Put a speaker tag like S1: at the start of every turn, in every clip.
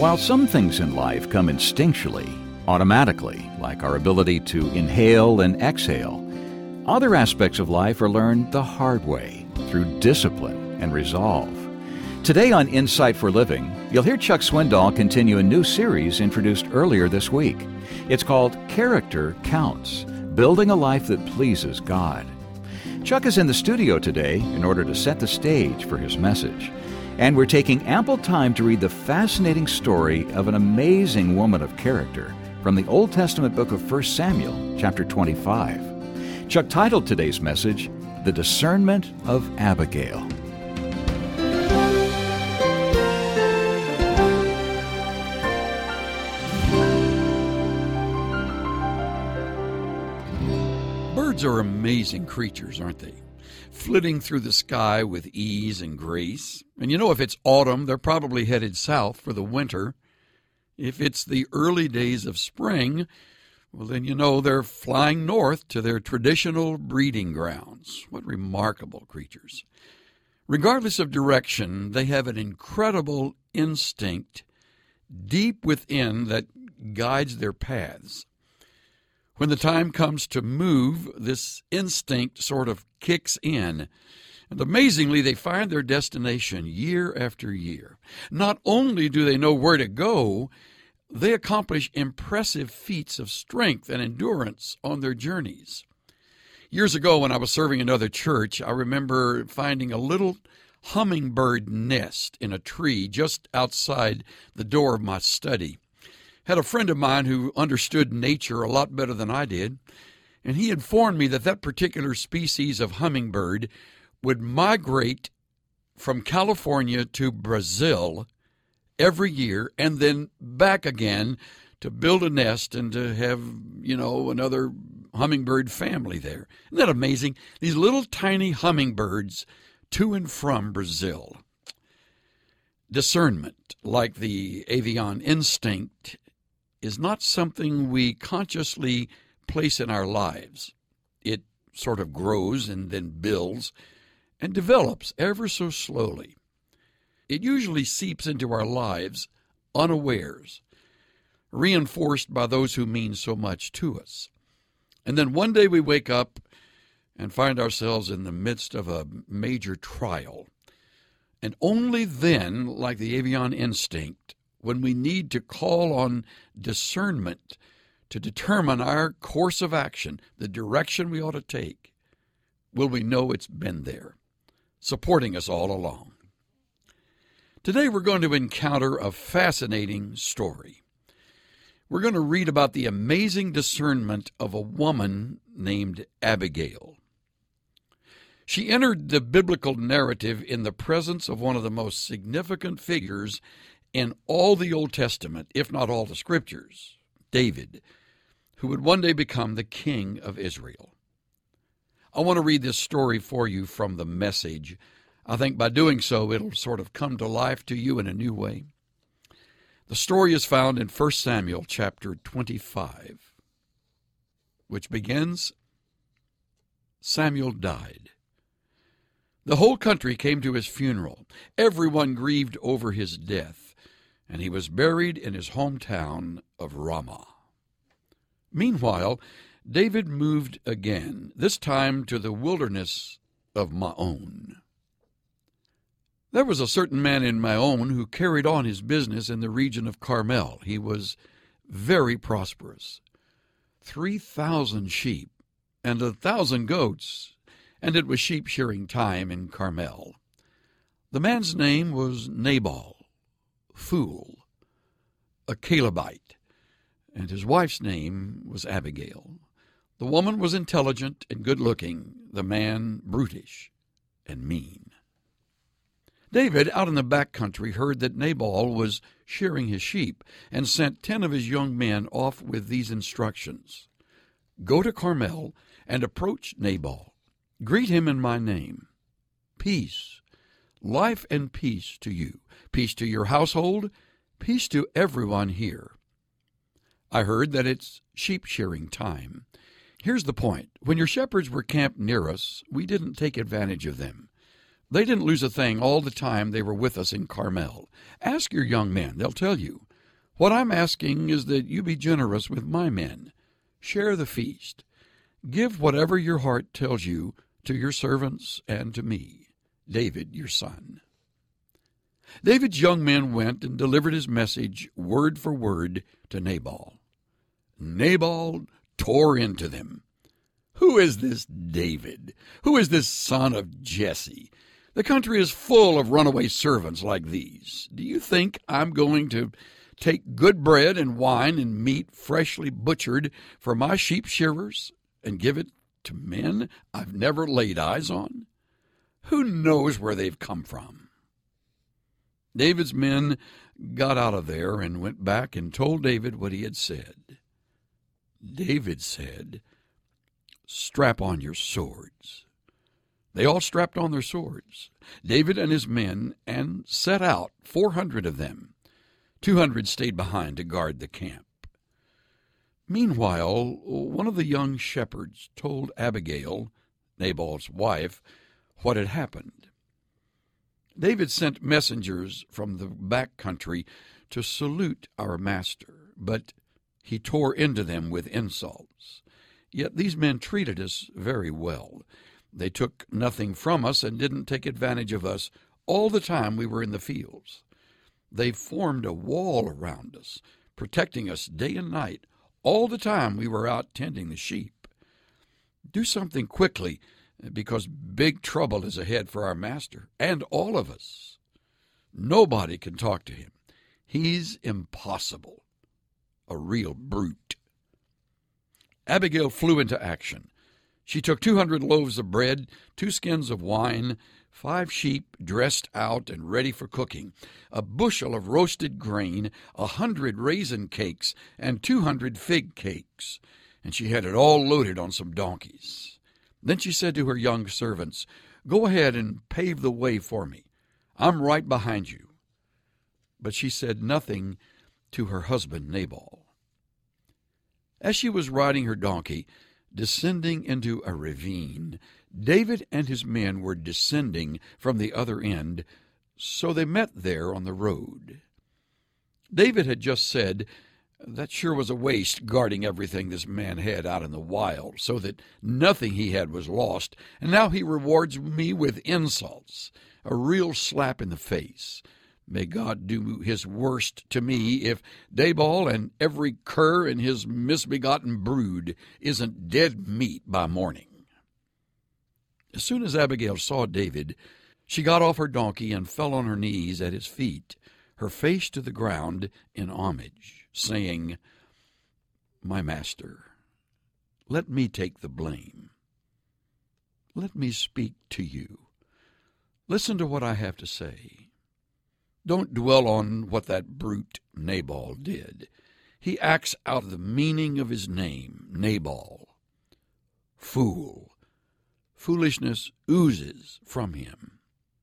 S1: While some things in life come instinctually, automatically, like our ability to inhale and exhale, other aspects of life are learned the hard way through discipline and resolve. Today on Insight for Living, you'll hear Chuck Swindoll continue a new series introduced earlier this week. It's called Character Counts, Building a Life that Pleases God. Chuck is in the studio today in order to set the stage for his message. And we're taking ample time to read the fascinating story of an amazing woman of character from the Old Testament book of 1 Samuel, chapter 25. Chuck titled today's message, The Discernment of Abigail.
S2: Birds are amazing creatures, aren't they? Flitting through the sky with ease and grace. And you know, if it's autumn, they're probably headed south for the winter. If it's the early days of spring, well, then you know they're flying north to their traditional breeding grounds. What remarkable creatures. Regardless of direction, they have an incredible instinct deep within that guides their paths. When the time comes to move, this instinct sort of kicks in. And amazingly, they find their destination year after year. Not only do they know where to go, they accomplish impressive feats of strength and endurance on their journeys. Years ago, when I was serving another church, I remember finding a little hummingbird nest in a tree just outside the door of my study. Had a friend of mine who understood nature a lot better than I did, and he informed me that particular species of hummingbird would migrate from California to Brazil every year and then back again to build a nest and to have, another hummingbird family there. Isn't that amazing? These little tiny hummingbirds to and from Brazil. Discernment, like the avian instinct, is not something we consciously place in our lives. It sort of grows and then builds and develops ever so slowly. It usually seeps into our lives unawares, reinforced by those who mean so much to us. And then one day we wake up and find ourselves in the midst of a major trial. And only then, like the avian instinct, when we need to call on discernment to determine our course of action, the direction we ought to take, will we know it's been there, supporting us all along. Today we're going to encounter a fascinating story. We're going to read about the amazing discernment of a woman named Abigail. She entered the biblical narrative in the presence of one of the most significant figures in all the Old Testament, if not all the Scriptures, David, who would one day become the king of Israel. I want to read this story for you from the Message. I think by doing so, it'll sort of come to life to you in a new way. The story is found in 1 Samuel chapter 25, which begins, Samuel died. The whole country came to his funeral. Everyone grieved over his death, and he was buried in his hometown of Ramah. Meanwhile, David moved again, this time to the wilderness of Maon. There was a certain man in Maon who carried on his business in the region of Carmel. He was very prosperous. 3,000 sheep and 1,000 goats, and it was sheep shearing time in Carmel. The man's name was Nabal, fool, a Calebite, and his wife's name was Abigail. The woman was intelligent and good-looking, the man brutish and mean. David, out in the back country, heard that Nabal was shearing his sheep and sent 10 of his young men off with these instructions. Go to Carmel and approach Nabal. Greet him in my name. Peace, life and peace to you. Peace to your household, peace to everyone here. I heard that it's sheep shearing time. Here's the point. When your shepherds were camped near us, we didn't take advantage of them. They didn't lose a thing all the time they were with us in Carmel. Ask your young men, they'll tell you. What I'm asking is that you be generous with my men. Share the feast. Give whatever your heart tells you to your servants and to me, David, your son." David's young men went and delivered his message word for word to Nabal. Nabal tore into them. "Who is this David? Who is this son of Jesse? The country is full of runaway servants like these. Do you think I'm going to take good bread and wine and meat freshly butchered for my sheep shearers and give it to men I've never laid eyes on? Who knows where they've come from?" David's men got out of there and went back and told David what he had said. David said, "Strap on your swords." They all strapped on their swords, David and his men, and set out, 400 of them. 200 stayed behind to guard the camp. Meanwhile, one of the young shepherds told Abigail, Nabal's wife, what had happened. David sent messengers from the back country to salute our master, but he tore into them with insults. Yet these men treated us very well. They took nothing from us and didn't take advantage of us all the time we were in the fields. They formed a wall around us, protecting us day and night, all the time we were out tending the sheep. Do something quickly, because big trouble is ahead for our master and all of us. Nobody can talk to him. He's impossible, a real brute. Abigail flew into action. She took 200 loaves of bread, 2 skins of wine, 5 sheep dressed out and ready for cooking, a bushel of roasted grain, 100 raisin cakes, and 200 fig cakes, and she had it all loaded on some donkeys. Then she said to her young servants, "Go ahead and pave the way for me. I'm right behind you." But she said nothing to her husband Nabal. As she was riding her donkey, descending into a ravine, David and his men were descending from the other end, so they met there on the road. David had just said, "That sure was a waste guarding everything this man had out in the wild, so that nothing he had was lost, and now he rewards me with insults, a real slap in the face. May God do his worst to me if Nabal and every cur in his misbegotten brood isn't dead meat by morning." As soon as Abigail saw David, she got off her donkey and fell on her knees at his feet, her face to the ground in homage, saying, "My master, let me take the blame. Let me speak to you. Listen to what I have to say. Don't dwell on what that brute Nabal did. He acts out of the meaning of his name, Nabal. Fool. Foolishness oozes from him.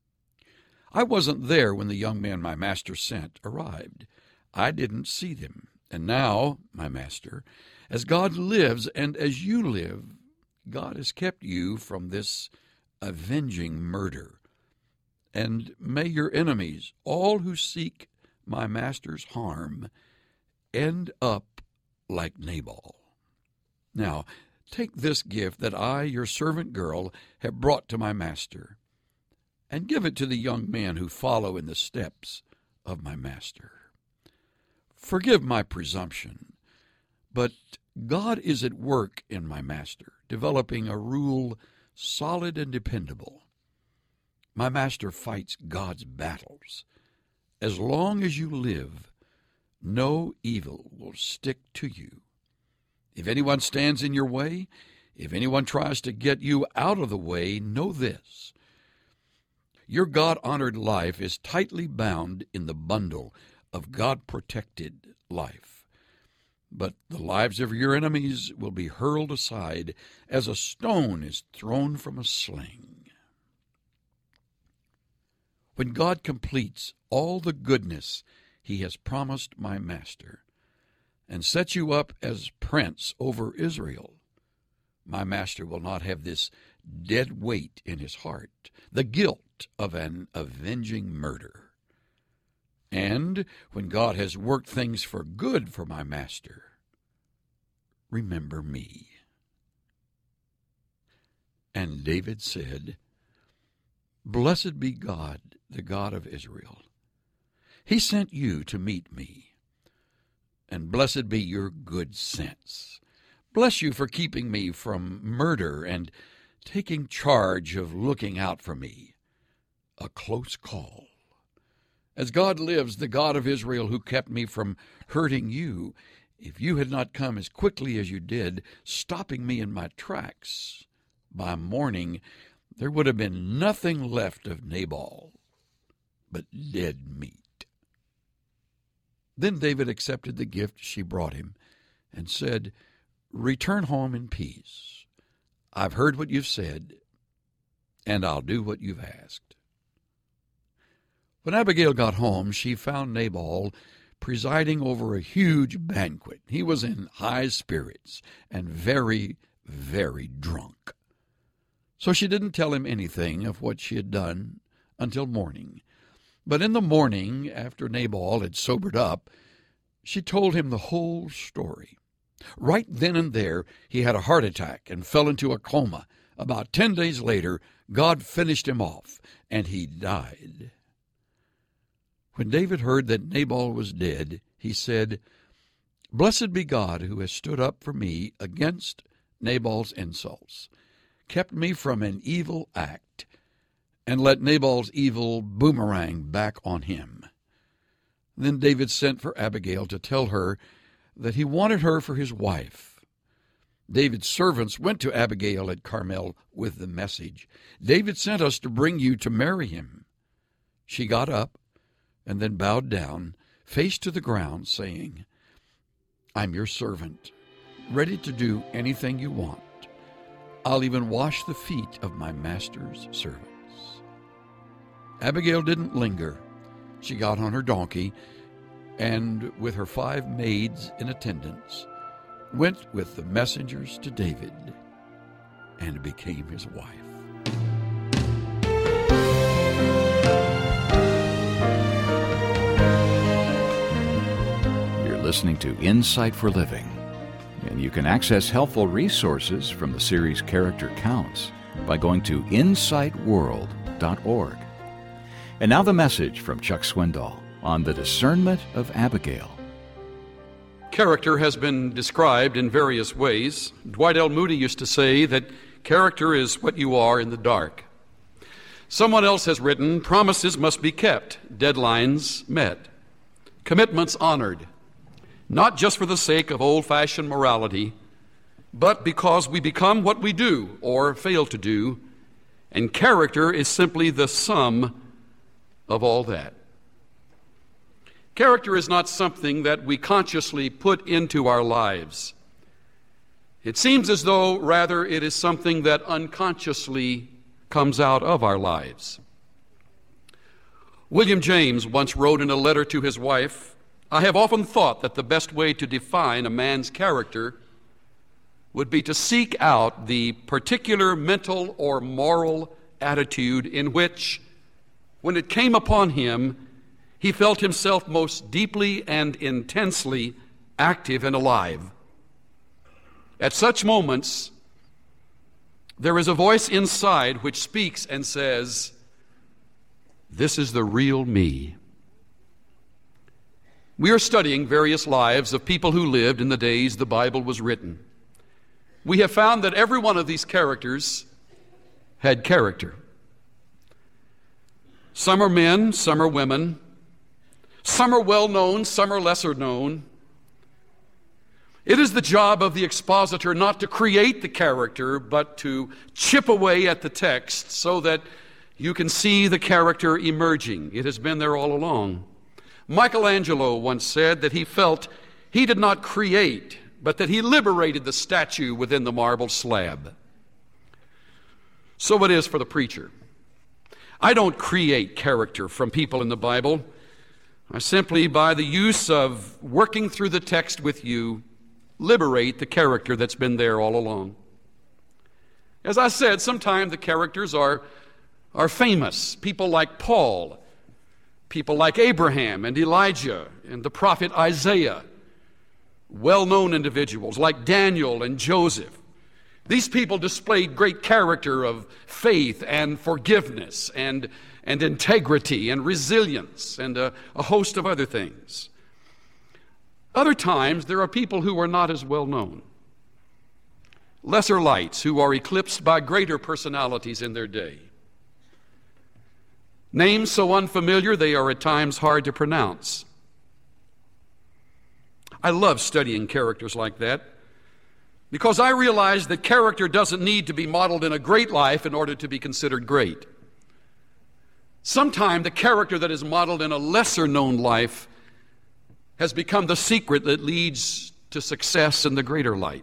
S2: I wasn't there when the young man my master sent arrived. I didn't see them. And now, my master, as God lives and as you live, God has kept you from this avenging murder. And may your enemies, all who seek my master's harm, end up like Nabal. Now, take this gift that I, your servant girl, have brought to my master, and give it to the young men who follow in the steps of my master. Forgive my presumption, but God is at work in my master, developing a rule solid and dependable. My master fights God's battles. As long as you live, no evil will stick to you. If anyone stands in your way, if anyone tries to get you out of the way, know this: your God-honored life is tightly bound in the bundle of God-protected life. But the lives of your enemies will be hurled aside as a stone is thrown from a sling. When God completes all the goodness he has promised my master and sets you up as prince over Israel, my master will not have this dead weight in his heart, the guilt of an avenging murder. And when God has worked things for good for my master, remember me." And David said, "Blessed be God, the God of Israel. He sent you to meet me. And blessed be your good sense. Bless you for keeping me from murder and taking charge of looking out for me. A close call. As God lives, the God of Israel who kept me from hurting you, if you had not come as quickly as you did, stopping me in my tracks, by morning there would have been nothing left of Nabal but dead meat." Then David accepted the gift she brought him and said, "Return home in peace. I've heard what you've said, and I'll do what you've asked." When Abigail got home, she found Nabal presiding over a huge banquet. He was in high spirits and very, very drunk. So she didn't tell him anything of what she had done until morning. But in the morning, after Nabal had sobered up, she told him the whole story. Right then and there, he had a heart attack and fell into a coma. About 10 days later, God finished him off, and he died. When David heard that Nabal was dead, he said, "Blessed be God who has stood up for me against Nabal's insults, kept me from an evil act, and let Nabal's evil boomerang back on him." Then David sent for Abigail to tell her that he wanted her for his wife. David's servants went to Abigail at Carmel with the message, "David sent us to bring you to marry him." She got up and then bowed down, face to the ground, saying, "I'm your servant, ready to do anything you want. I'll even wash the feet of my master's servants." Abigail didn't linger. She got on her donkey and, with her 5 maids in attendance, went with the messengers to David and became his wife.
S1: You're listening to Insight for Living, and you can access helpful resources from the series Character Counts by going to insightworld.org. And now the message from Chuck Swindoll on the discernment of Abigail.
S2: Character has been described in various ways. Dwight L. Moody used to say that character is what you are in the dark. Someone else has written, promises must be kept, deadlines met, commitments honored, not just for the sake of old-fashioned morality, but because we become what we do or fail to do, and character is simply the sum of all that. Character is not something that we consciously put into our lives. It seems as though, rather, it is something that unconsciously comes out of our lives. William James once wrote in a letter to his wife, "I have often thought that the best way to define a man's character would be to seek out the particular mental or moral attitude in which, when it came upon him, he felt himself most deeply and intensely active and alive. At such moments, there is a voice inside which speaks and says, 'This is the real me.'" We are studying various lives of people who lived in the days the Bible was written. We have found that every one of these characters had character. Some are men, some are women. Some are well known, some are lesser known. It is the job of the expositor not to create the character, but to chip away at the text so that you can see the character emerging. It has been there all along. Michelangelo once said that he felt he did not create, but that he liberated the statue within the marble slab. So it is for the preacher. I don't create character from people in the Bible. I simply, by the use of working through the text with you, liberate the character that's been there all along. As I said, sometimes the characters are famous. People like Paul, People like Abraham and Elijah and the prophet Isaiah, well-known individuals like Daniel and Joseph. These people displayed great character of faith and forgiveness and integrity and resilience and a host of other things. Other times, there are people who are not as well known. Lesser lights who are eclipsed by greater personalities in their day. Names so unfamiliar they are at times hard to pronounce. I love studying characters like that because I realize that character doesn't need to be modeled in a great life in order to be considered great. Sometimes the character that is modeled in a lesser known life has become the secret that leads to success in the greater light.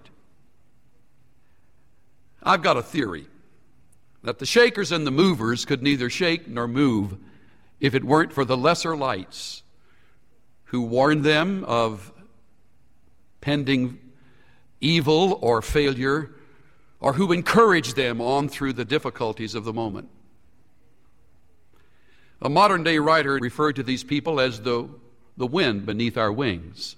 S2: I've got a theory that the shakers and the movers could neither shake nor move if it weren't for the lesser lights who warned them of pending evil or failure, or who encouraged them on through the difficulties of the moment. A modern-day writer referred to these people as the wind beneath our wings.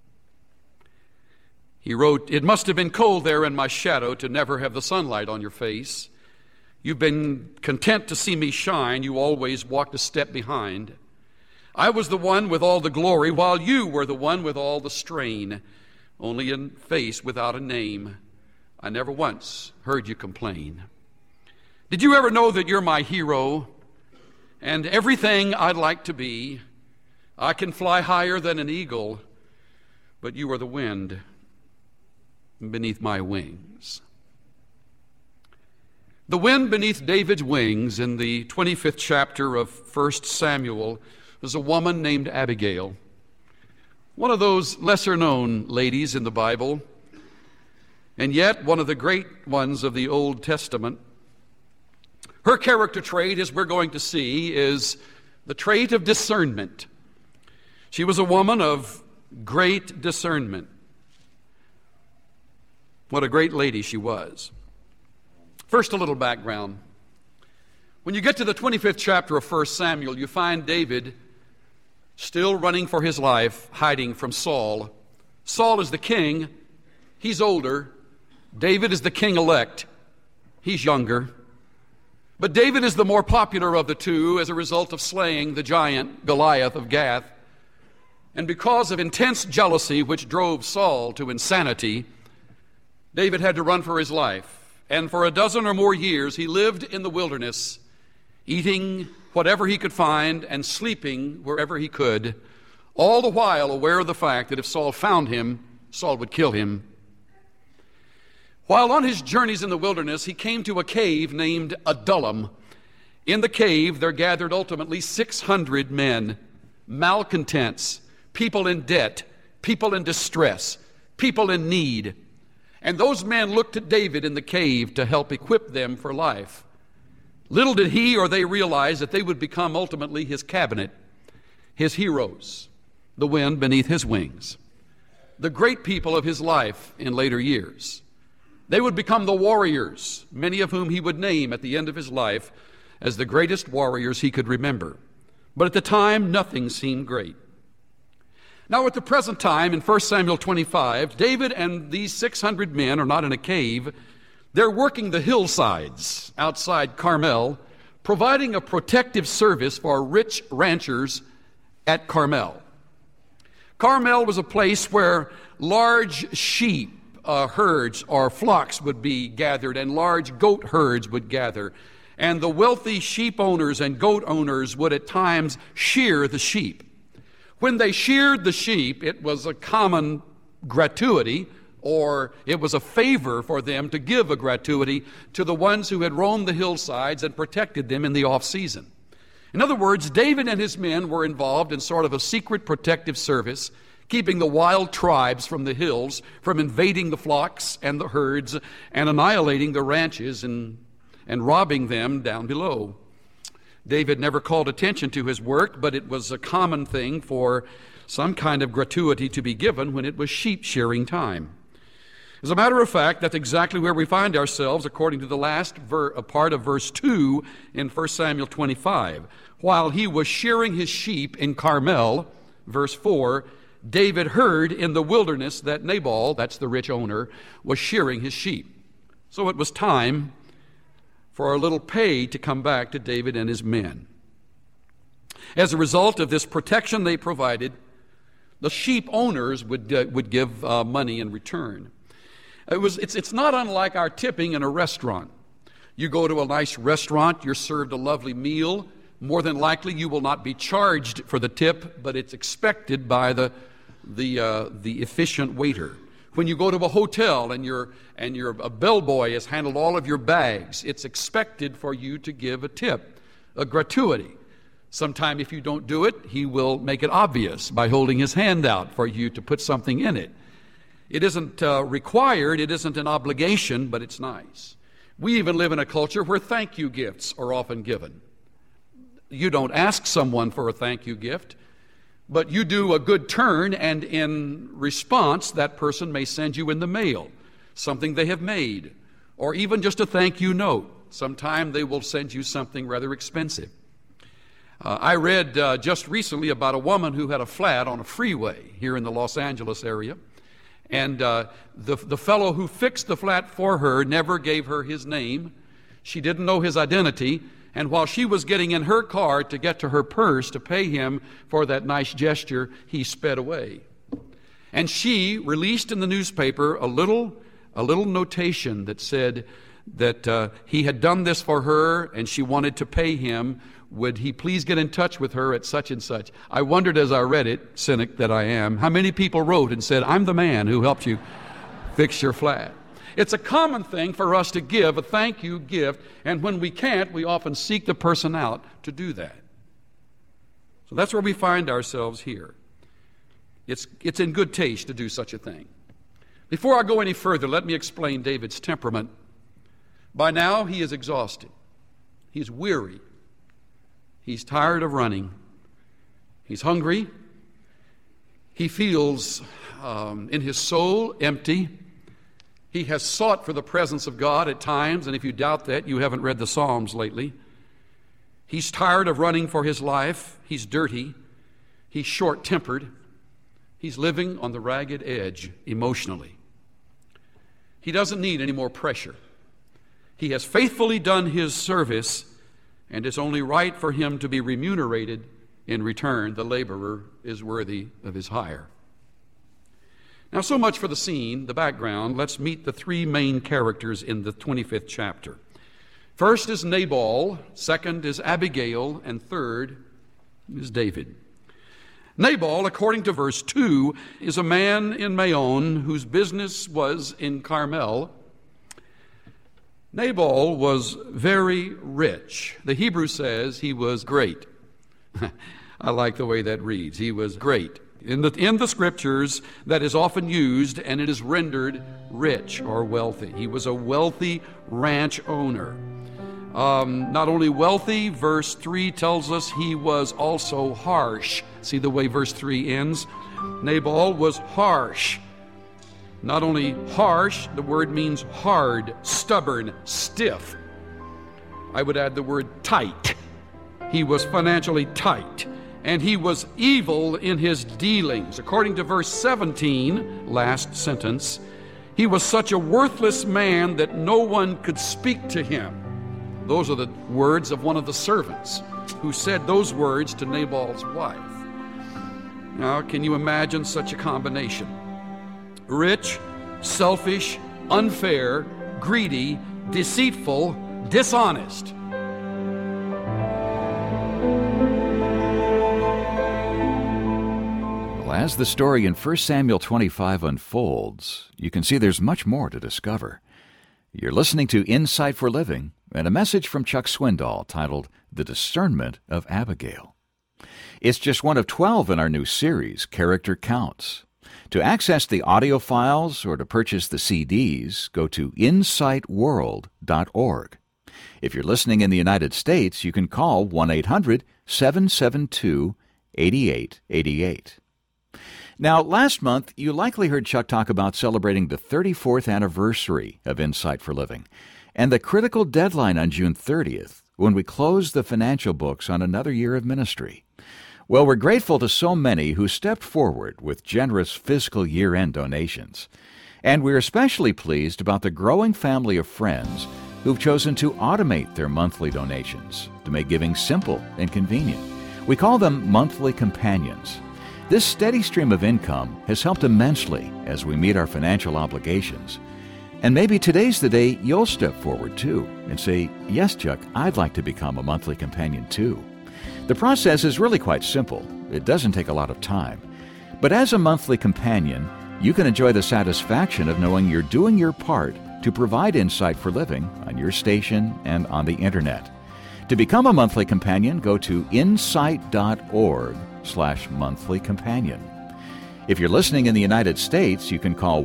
S2: He wrote, "It must have been cold there in my shadow to never have the sunlight on your face. You've been content to see me shine. You always walked a step behind. I was the one with all the glory, while you were the one with all the strain. Only a face without a name. I never once heard you complain. Did you ever know that you're my hero and everything I'd like to be? I can fly higher than an eagle, but you are the wind beneath my wings." The wind beneath David's wings in the 25th chapter of 1 Samuel was a woman named Abigail, one of those lesser-known ladies in the Bible, and yet one of the great ones of the Old Testament. Her character trait, as we're going to see, is the trait of discernment. She was a woman of great discernment. What a great lady she was. First, a little background. When you get to the 25th chapter of 1 Samuel, you find David still running for his life, hiding from Saul. Saul is the king. He's older. David is the king-elect. He's younger. But David is the more popular of the two as a result of slaying the giant Goliath of Gath. And because of intense jealousy which drove Saul to insanity, David had to run for his life. And for a dozen or more years, he lived in the wilderness, eating whatever he could find and sleeping wherever he could, all the while aware of the fact that if Saul found him, Saul would kill him. While on his journeys in the wilderness, he came to a cave named Adullam. In the cave, there gathered ultimately 600 men, malcontents, people in debt, people in distress, people in need. And those men looked to David in the cave to help equip them for life. Little did he or they realize that they would become ultimately his cabinet, his heroes, the wind beneath his wings, the great people of his life in later years. They would become the warriors, many of whom he would name at the end of his life as the greatest warriors he could remember. But at the time, nothing seemed great. Now, at the present time, in 1 Samuel 25, David and these 600 men are not in a cave. They're working the hillsides outside Carmel, providing a protective service for rich ranchers at Carmel. Carmel was a place where large sheep herds or flocks would be gathered, and large goat herds would gather. And the wealthy sheep owners and goat owners would at times shear the sheep. When they sheared the sheep, it was a common gratuity, or it was a favor for them to give a gratuity to the ones who had roamed the hillsides and protected them in the off-season. In other words, David and his men were involved in sort of a secret protective service, keeping the wild tribes from the hills from invading the flocks and the herds and annihilating the ranches and robbing them down below. David never called attention to his work, but it was a common thing for some kind of gratuity to be given when it was sheep shearing time. As a matter of fact, that's exactly where we find ourselves according to the last part of verse 2 in 1 Samuel 25. While he was shearing his sheep in Carmel, verse 4, David heard in the wilderness that Nabal, that's the rich owner, was shearing his sheep. So it was time for a little pay to come back to David and his men. As a result of this protection they provided, the sheep owners would give money in return. It's not unlike our tipping in a restaurant. You go to a nice restaurant, you're served a lovely meal. More than likely, you will not be charged for the tip, but it's expected by the efficient waiter. When you go to a hotel and a bellboy has handled all of your bags, it's expected for you to give a tip, a gratuity. Sometime if you don't do it, he will make it obvious by holding his hand out for you to put something in it. It isn't required, it isn't an obligation, but it's nice. We even live in a culture where thank you gifts are often given. You don't ask someone for a thank you gift, but you do a good turn, and in response, that person may send you in the mail something they have made, or even just a thank you note. Sometime they will send you something rather expensive. I read just recently about a woman who had a flat on a freeway here in the Los Angeles area, and the fellow who fixed the flat for her never gave her his name. She didn't know his identity. And while she was getting in her car to get to her purse to pay him for that nice gesture, he sped away. And she released in the newspaper a little notation that said that he had done this for her and she wanted to pay him. Would he please get in touch with her at such and such? I wondered as I read it, cynic that I am, how many people wrote and said, I'm the man who helped you fix your flat. It's a common thing for us to give a thank you gift, and when we can't, we often seek the person out to do that. So that's where we find ourselves here. It's in good taste to do such a thing. Before I go any further, let me explain David's temperament. By now, he is exhausted. He's weary. He's tired of running. He's hungry. He feels in his soul empty. He has sought for the presence of God at times, and if you doubt that, you haven't read the Psalms lately. He's tired of running for his life. He's dirty. He's short-tempered. He's living on the ragged edge emotionally. He doesn't need any more pressure. He has faithfully done his service, and it's only right for him to be remunerated in return. The laborer is worthy of his hire. Now, so much for the scene, the background. Let's meet the three main characters in the 25th chapter. First is Nabal, second is Abigail, and third is David. Nabal, according to verse 2, is a man in Maon whose business was in Carmel. Nabal was very rich. The Hebrew says he was great. I like the way that reads. He was great. In the Scriptures, that is often used, and it is rendered rich or wealthy. He was a wealthy ranch owner. Not only wealthy, verse 3 tells us he was also harsh. See the way verse 3 ends? Nabal was harsh. Not only harsh, the word means hard, stubborn, stiff. I would add the word tight. He was financially tight. And he was evil in his dealings. According to verse 17, last sentence, he was such a worthless man that no one could speak to him. Those are the words of one of the servants who said those words to Nabal's wife. Now, can you imagine such a combination? Rich, selfish, unfair, greedy, deceitful, dishonest.
S1: As the story in 1 Samuel 25 unfolds, you can see there's much more to discover. You're listening to Insight for Living and a message from Chuck Swindoll titled The Discernment of Abigail. It's just one of 12 in our new series, Character Counts. To access the audio files or to purchase the CDs, go to insightworld.org. If you're listening in the United States, you can call 1-800-772-8888. Now, last month, you likely heard Chuck talk about celebrating the 34th anniversary of Insight for Living and the critical deadline on June 30th when we close the financial books on another year of ministry. Well, we're grateful to so many who stepped forward with generous fiscal year-end donations. And we're especially pleased about the growing family of friends who've chosen to automate their monthly donations to make giving simple and convenient. We call them monthly companions. This steady stream of income has helped immensely as we meet our financial obligations. And maybe today's the day you'll step forward too and say, "Yes, Chuck, I'd like to become a monthly companion too." The process is really quite simple. It doesn't take a lot of time. But as a monthly companion, you can enjoy the satisfaction of knowing you're doing your part to provide Insight for Living on your station and on the Internet. To become a monthly companion, go to insight.org/monthly companion. If you're listening in the United States, you can call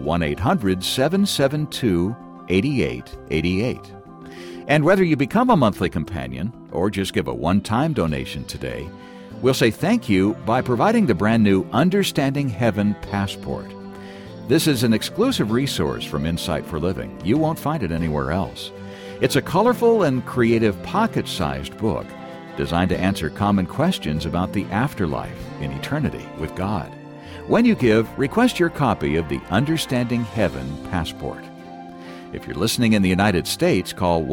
S1: 1-800-772-8888. And whether you become a monthly companion or just give a one-time donation today, we'll say thank you by providing the brand new Understanding Heaven Passport. This is an exclusive resource from Insight for Living. You won't find it anywhere else. It's a colorful and creative pocket-sized book designed to answer common questions about the afterlife in eternity with God. When you give, request your copy of the Understanding Heaven Passport. If you're listening in the United States, call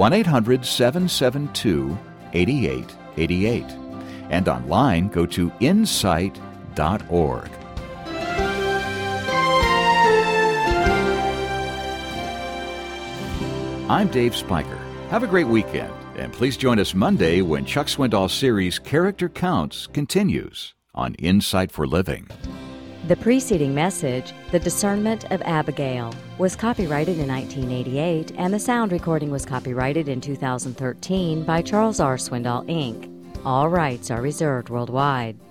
S1: 1-800-772-8888. And online, go to insight.org. I'm Dave Spiker. Have a great weekend, and please join us Monday when Chuck Swindoll's series Character Counts continues on Insight for Living.
S3: The preceding message, The Discernment of Abigail, was copyrighted in 1988, and the sound recording was copyrighted in 2013 by Charles R. Swindoll, Inc. All rights are reserved worldwide.